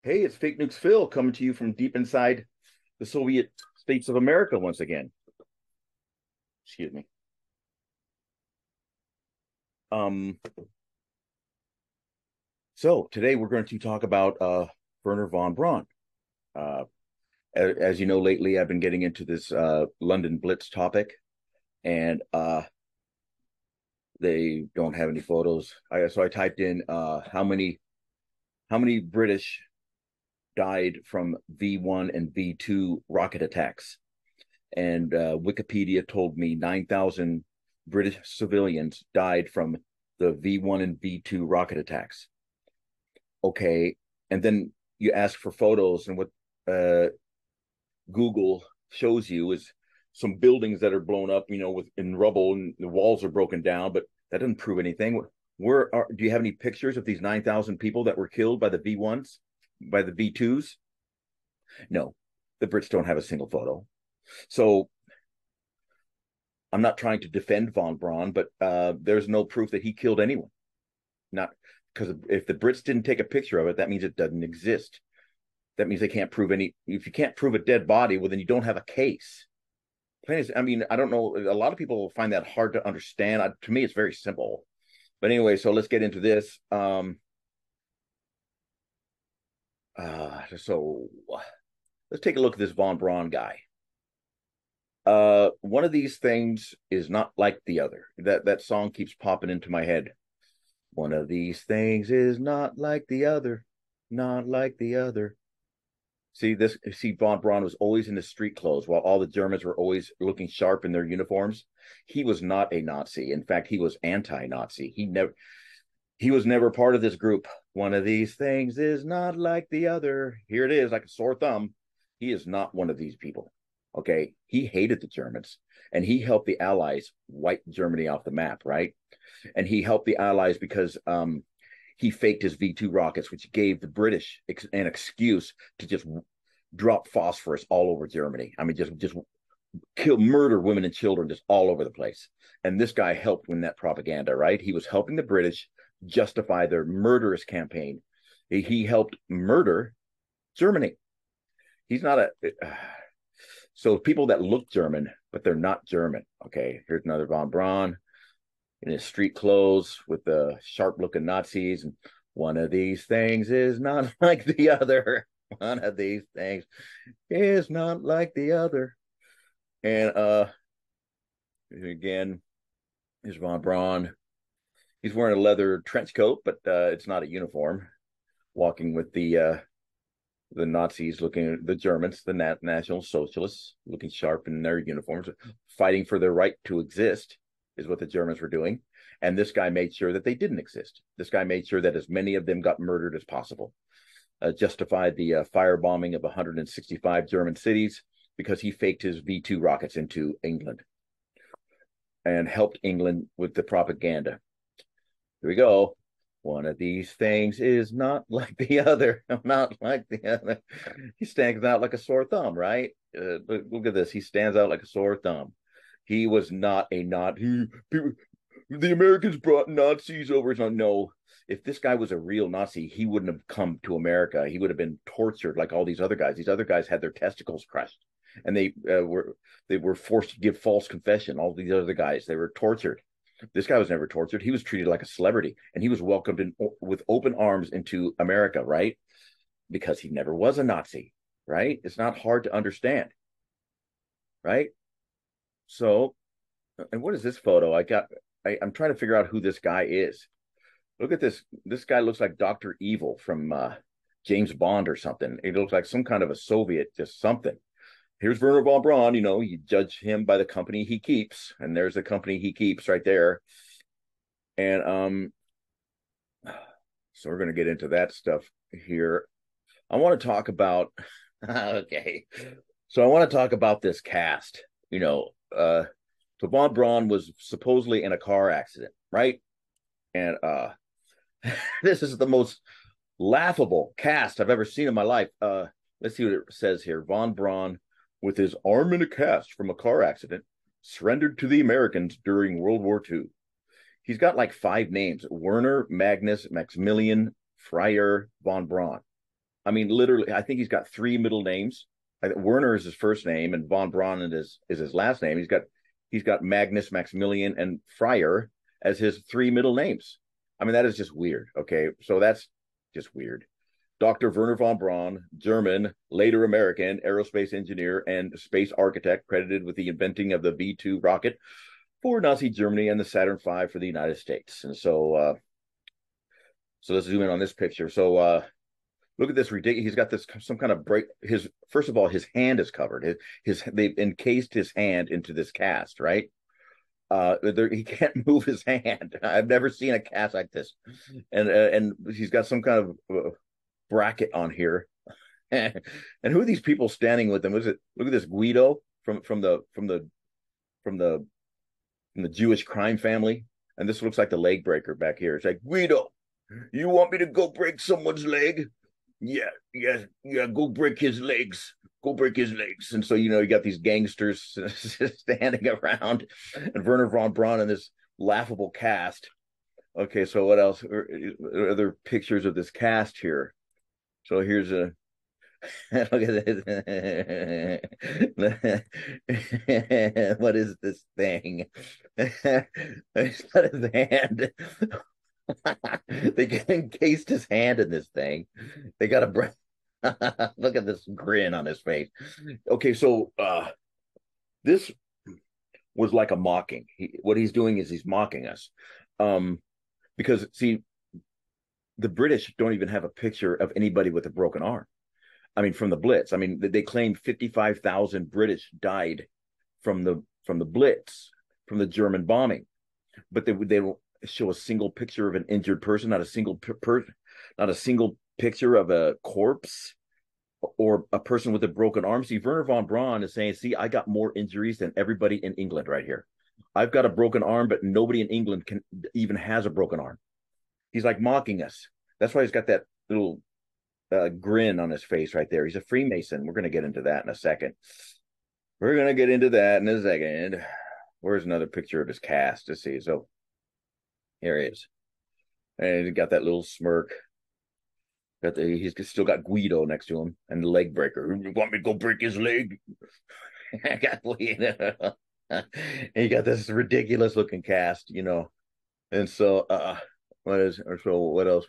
Hey, it's Fake Nukes Phil coming to you from deep inside the Soviet states of America once again. Excuse me. Um, so today we're going to talk about Werner von Braun. Uh, as you know, lately I've been getting into this London Blitz topic, and they don't have any photos. So I typed in how many British died from V1 and V2 rocket attacks, and Wikipedia told me 9,000 British civilians died from the V1 and V2 rocket attacks. Okay, and then you ask for photos, and what uh, Google shows you is some buildings that are blown up, with in rubble, and the walls are broken down, but that doesn't prove anything. Do you have any pictures of these 9,000 people that were killed by the V1s, by the V2s? No, the Brits don't have a single photo. So I'm not trying to defend von Braun, but there's no proof that he killed anyone. Not because if the Brits didn't take a picture of it, that means it doesn't exist. That means they can't prove any. If you can't prove a dead body, well, then you don't have a case. I mean, I don't know. A lot of people find that hard to understand. To me, it's very simple. But anyway, so let's get into this. So let's take a look at this von Braun guy. One of these things is not like the other. That song keeps popping into my head. One of these things is not like the other, not like the other. See, von Braun was always in the street clothes while all the Germans were always looking sharp in their uniforms. He was not a Nazi. In fact, he was anti-Nazi. He was never part of this group. One of these things is not like the other. Here it is, like a sore thumb. He is not one of these people. Okay. He hated the Germans, and he helped the Allies wipe Germany off the map, right? And he helped the Allies because he faked his V2 rockets, which gave the British an excuse to just drop phosphorus all over Germany. I mean, just murder women and children just all over the place. And this guy helped win that propaganda, right? He was helping the British justify their murderous campaign. He helped murder Germany. He's not a so people that look German, but they're not German. Okay, here's another von Braun in his street clothes with the sharp looking Nazis. And one of these things is not like the other. One of these things is not like the other. And again, here's von Braun. He's wearing a leather trench coat, but it's not a uniform. Walking with the Nazis, looking at the Germans, the National Socialists, looking sharp in their uniforms, fighting for their right to exist, is what the Germans were doing. And this guy made sure that they didn't exist. This guy made sure that as many of them got murdered as possible. Justified the firebombing of 165 German cities because he faked his V2 rockets into England and helped England with the propaganda. Here we go. One of these things is not like the other. Not like the other. He stands out like a sore thumb, right? Look at this. He stands out like a sore thumb. He was not a Nazi. The Americans brought Nazis over. So no, if this guy was a real Nazi, he wouldn't have come to America. He would have been tortured like all these other guys. These other guys had their testicles crushed, and they were forced to give false confession. All these other guys, they were tortured. This guy was never tortured. He was treated like a celebrity, and he was welcomed with open arms into America, right? Because he never was a Nazi, right? It's not hard to understand, right? So, and what is this photo? I'm trying to figure out who this guy is. Look at this. This guy looks like Dr. Evil from James Bond or something. It looks like some kind of a Soviet, just something. Here's Werner von Braun. You judge him by the company he keeps, and there's the company he keeps right there. And so we're going to get into that stuff here. I want to talk about okay. So I want to talk about this cast. So von Braun was supposedly in a car accident, right? And this is the most laughable cast I've ever seen in my life. Let's see what it says here. Von Braun, with his arm in a cast from a car accident, surrendered to the Americans during World War II. He's got like 5 names: Werner, Magnus, Maximilian, Freyr, von Braun. I mean, literally, I think he's got three middle names. Werner is his first name, and von Braun is his last name. He's got Magnus, Maximilian, and Fryer as his three middle names. I mean, that is just weird. Okay, so that's just weird. Dr. Werner von Braun, German, later American aerospace engineer and space architect, credited with the inventing of the V2 rocket for Nazi Germany and the Saturn V for the United States. And so let's zoom in on this picture. So look at this ridiculous. He's got this some kind of break. His first of all, his hand is covered. They've encased his hand into this cast, right? He can't move his hand. I've never seen a cast like this, and he's got some kind of bracket on here. And who are these people standing with him? Look at this Guido from the Jewish crime family, and this looks like the leg breaker back here. It's like, Guido, you want me to go break someone's leg? Yeah, yeah, yeah. Go break his legs. Go break his legs. And so you got these gangsters standing around, and Werner von Braun in this laughable cast. Okay, so what else? Other pictures of this cast here. So here's a look at this. What is this thing? He's got his hand. They encased his hand in this thing. They got a look at this grin on his face. Okay, so this was like a mocking. What he's doing is he's mocking us, because see, the British don't even have a picture of anybody with a broken arm. I mean, from the Blitz. I mean, they claim 55,000 British died from the Blitz, from the German bombing, but they don't show a single picture of an injured person, not a single not a single picture of a corpse or a person with a broken arm. See, Werner von Braun is saying, "See, I got more injuries than everybody in England right here. I've got a broken arm, but nobody in England can even has a broken arm." He's like mocking us. That's why he's got that little grin on his face right there. He's a Freemason. We're going to get into that in a second. We're going to get into that in a second. Where's another picture of his cast to see? So here he is. And he got that little smirk. He's still got Guido next to him and the leg breaker. You want me to go break his leg? I got Guido. And you got this ridiculous looking cast. And so what else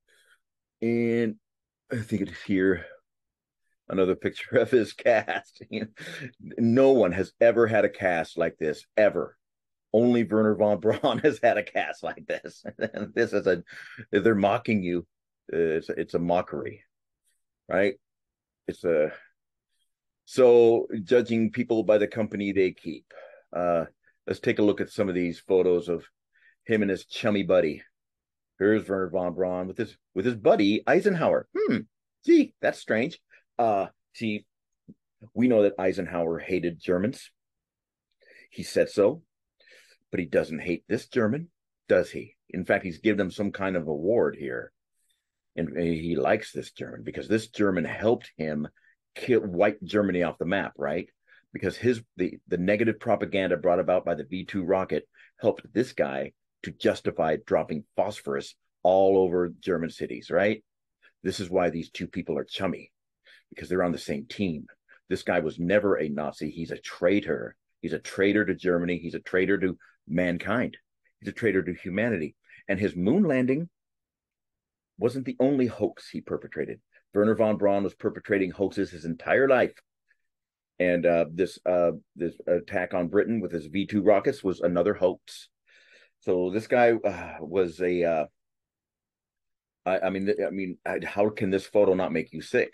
and I think it's here another picture of his cast. No one has ever had a cast like this ever. Only Werner von Braun has had a cast like this. This is they're mocking you. It's a mockery, right? It's a so judging people by the company they keep. Let's take a look at some of these photos of him and his chummy buddy. Here's Werner von Braun with his buddy Eisenhower. Gee, that's strange. See, we know that Eisenhower hated Germans. He said so, but he doesn't hate this German, does he? In fact, he's given him some kind of award here. And he likes this German because this German helped him wipe Germany off the map, right? Because the negative propaganda brought about by the V2 rocket helped this guy to justify dropping phosphorus all over German cities, right? This is why these two people are chummy, because they're on the same team. This guy was never a Nazi. He's a traitor. He's a traitor to Germany. He's a traitor to mankind. He's a traitor to humanity. And his moon landing wasn't the only hoax he perpetrated. Werner von Braun was perpetrating hoaxes his entire life. And this attack on Britain with his V2 rockets was another hoax. So this guy was a how can this photo not make you sick?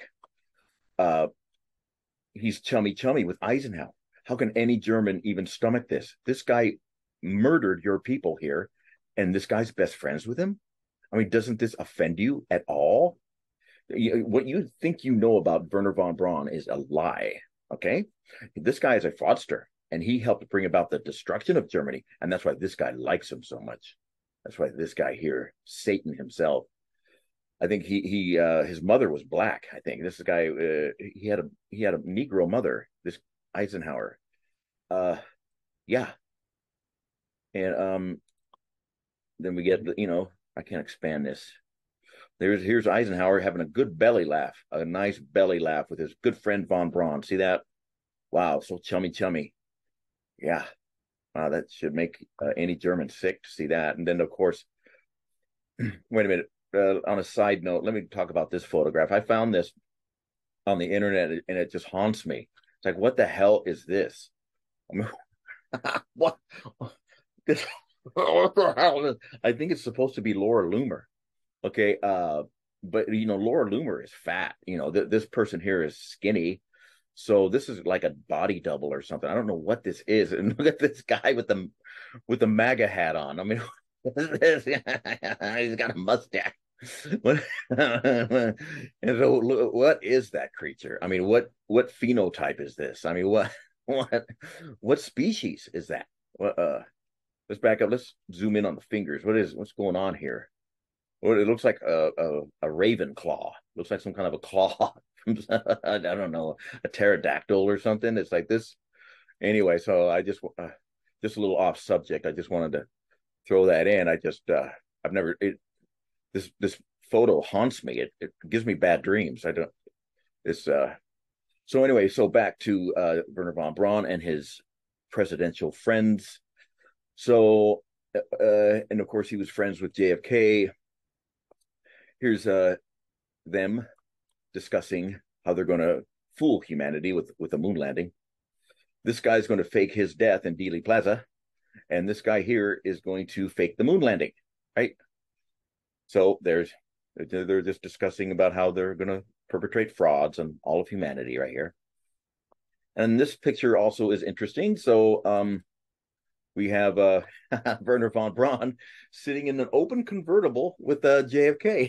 He's chummy with Eisenhower. How can any German even stomach this? This guy murdered your people here, and this guy's best friends with him. I mean, doesn't this offend you at all? What you think you know about Werner von Braun is a lie. Okay, this guy is a fraudster, and he helped bring about the destruction of Germany, and that's why this guy likes him so much. That's why this guy here, Satan himself. I think his mother was black. I think this guy he had a Negro mother. This Eisenhower, yeah, and then we get I can't expand this. Here's Eisenhower having a good belly laugh, a nice belly laugh with his good friend von Braun. See that? Wow, so chummy, chummy. Yeah, wow, that should make any German sick to see that. And then, of course, wait a minute. On a side note, let me talk about this photograph. I found this on the internet, and it just haunts me. It's like, what the hell is this? I mean, what? This? What the hell? I think it's supposed to be Laura Loomer. Okay, but Laura Loomer is fat. This person here is skinny. So this is like a body double or something. I don't know what this is. And look at this guy with the MAGA hat on. I mean, what is this? He's got a mustache. What, and so what is that creature? I mean, what phenotype is this? I mean, what what species is that? What let's back up. Let's zoom in on the fingers. What's going on here? Well, it looks like a raven claw. Looks like some kind of a claw from I don't know, a pterodactyl or something. It's like this. Anyway, so I just a little off subject. I just wanted to throw that in. I've never this photo haunts me. It gives me bad dreams. I don't. It's So anyway, so back to Werner von Braun and his presidential friends. So and of course he was friends with JFK. Here's them discussing how they're going to fool humanity with a moon landing. This guy's going to fake his death in Dealey Plaza, and this guy here is going to fake the moon landing, right? So they're just discussing about how they're going to perpetrate frauds on all of humanity right here. And this picture also is interesting. So we have Werner von Braun sitting in an open convertible with JFK.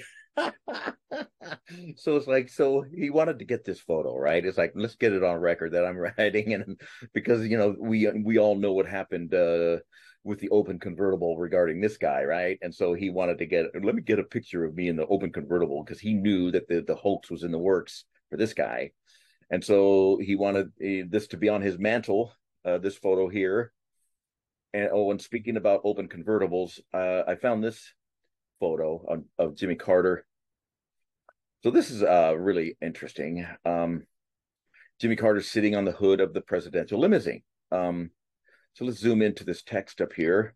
So it's like, so he wanted to get this photo, right? It's like, let's get it on record that I'm riding, and because we all know what happened with the open convertible regarding this guy, right? And so he wanted to let me get a picture of me in the open convertible because he knew that the hoax was in the works for this guy, and so he wanted this to be on his mantle. This photo here, and speaking about open convertibles, I found this photo of Jimmy Carter. So this is really interesting. Jimmy Carter's sitting on the hood of the presidential limousine. So let's zoom into this text up here.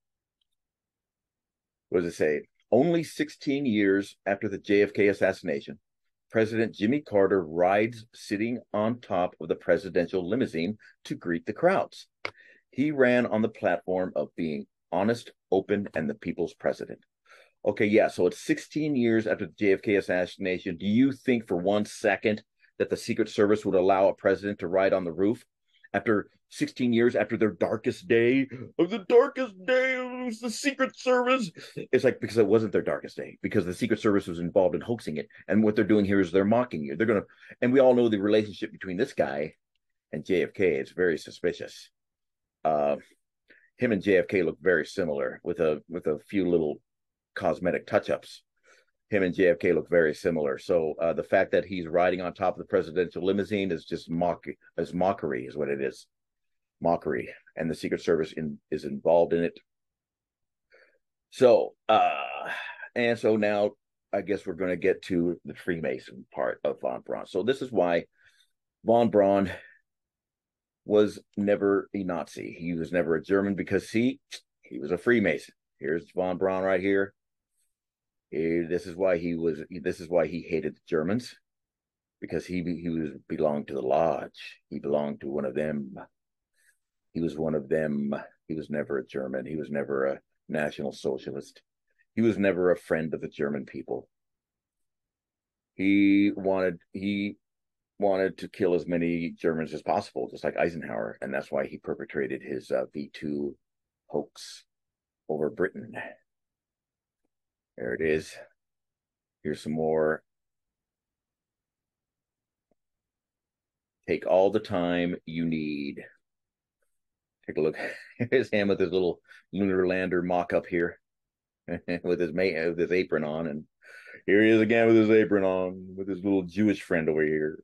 What does it say? Only 16 years after the JFK assassination, President Jimmy Carter rides sitting on top of the presidential limousine to greet the crowds. He ran on the platform of being honest, open, and the people's president. Okay, yeah, so it's 16 years after the JFK assassination. Do you think for 1 second that the Secret Service would allow a president to ride on the roof after 16 years after their darkest day of the Secret Service? It's like, because it wasn't their darkest day, because the Secret Service was involved in hoaxing it. And what they're doing here is they're mocking you. And we all know the relationship between this guy and JFK. It's very suspicious. Him and JFK look very similar with a few little cosmetic touch-ups. Him and JFK look very similar. So the fact that he's riding on top of the presidential limousine is just mockery is what it is. Mockery. And the Secret Service is involved in it. So and so now I guess we're going to get to the Freemason part of von Braun. So this is why von Braun was never a Nazi. He was never a German because he was a Freemason. Here's von Braun right here. This is why he hated the Germans, because he belonged to the lodge. He belonged to one of them. He was one of them. He was never a German. He was never a National Socialist. He was never a friend of the German people. He wanted to kill as many Germans as possible, just like Eisenhower, and that's why he perpetrated his V2 hoax over Britain. There it is. Here's some more. Take all the time you need. Take a look. Here's him with his little lunar lander mock-up here, with his apron on, and here he is again with his apron on, with his little Jewish friend over here.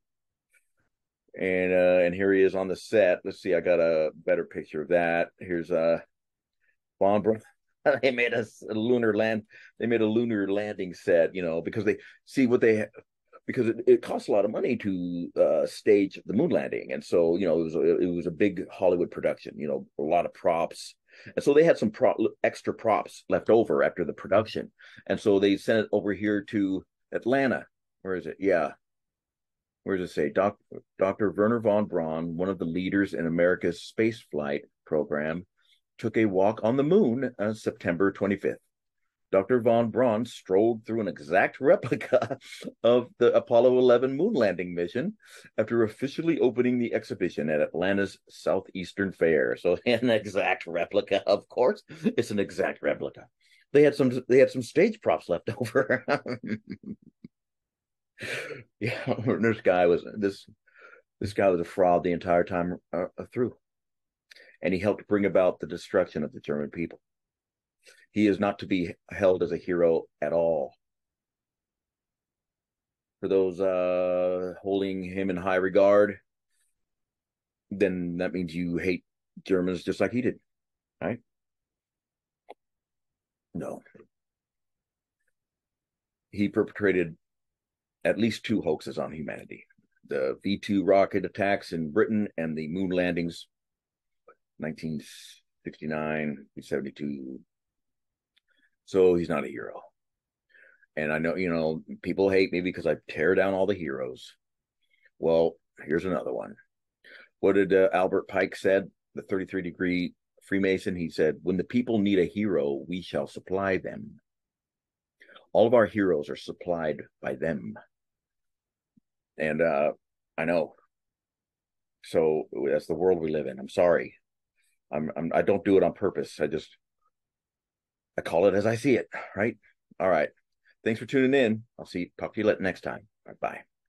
And here he is on the set. Let's see, I got a better picture of that. Here's von Braun. They made a lunar land. They made a lunar landing set, because they see what they because it costs a lot of money to stage the moon landing, and so it was a big Hollywood production. A lot of props, and so they had some extra props left over after the production, and so they sent it over here to Atlanta. Where is it? Yeah, where does it say? Dr. Werner von Braun, one of the leaders in America's space flight program, took a walk on the moon on September 25th. Dr. von Braun strolled through an exact replica of the Apollo 11 moon landing mission after officially opening the exhibition at Atlanta's Southeastern Fair. So an exact replica, of course, it's an exact replica. They had some stage props left over. Yeah, this guy was a fraud the entire time through, and he helped bring about the destruction of the German people. He is not to be held as a hero at all. For those holding him in high regard, then that means you hate Germans just like he did, right? No, he perpetrated at least two hoaxes on humanity: the V2 rocket attacks in Britain and the moon landings 1969, 72. So he's not a hero. And I know, people hate me because I tear down all the heroes. Well, here's another one. What did Albert Pike said? The 33-degree Freemason. He said, "When the people need a hero, we shall supply them." All of our heroes are supplied by them. And I know. So that's the world we live in. I'm sorry. I don't do it on purpose. I call it as I see it. Right. All right. Thanks for tuning in. Talk to you next time. Bye.